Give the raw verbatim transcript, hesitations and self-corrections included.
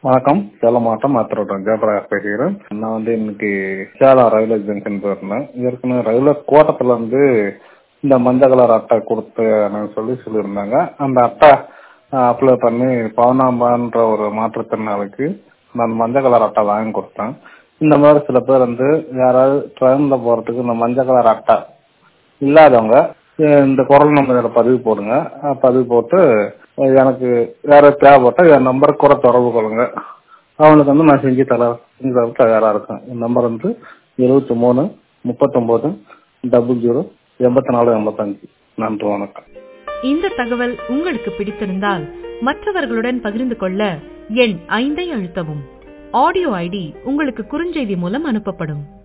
வணக்கம். சேலம் மாவட்டம் ஆத்திரோட்டம் ஜெயபிரகாஷ் பேசுகிறேன். நான் வந்து இன்னைக்கு சேலம் ரயில்வே ஜங்ஷன் போயிருந்தேன். ஏற்கனவே ரயில்வே கோட்டத்துல இருந்து இந்த மஞ்சள் கலர் அட்டை கொடுத்து சொல்லி சொல்லியிருந்தாங்க. அந்த அட்டை அப்ளை பண்ணி பவனாம்பான்ற ஒரு மாற்றுத்திறனாளிக்கு நான் மஞ்சள் கலர் அட்டை வாங்கி கொடுத்தேன். இந்த மாதிரி சில பேர் வந்து யாராவது ட்ரெயின்ல போறதுக்கு இந்த மஞ்சள் கலர் அட்டை இல்லாதவங்க இந்த குரல் நம்பர் பதிவு போடுங்க. பதிவு போட்டு எனக்கு யார தேவைப்பட்ட என் நம்பருக்கு கூட தொடர்பு கொள்ளுங்க. அவனுக்கு வந்து நான் செஞ்சு தர செஞ்சு தர தயாரா இருக்கேன். என் நம்பர் வந்து எழுபத்தி மூணு முப்பத்தொன்பது டபுள் ஜீரோ எண்பத்தி நாலு எண்பத்தஞ்சு. நன்றி, வணக்கம். இந்த தகவல் உங்களுக்கு பிடித்திருந்தால் மற்றவர்களுடன் பகிர்ந்து கொள்ள எண் ஐந்தை அழுத்தவும். ஆடியோ ஐடி உங்களுக்கு குறுஞ்செய்தி மூலம் அனுப்பப்படும்.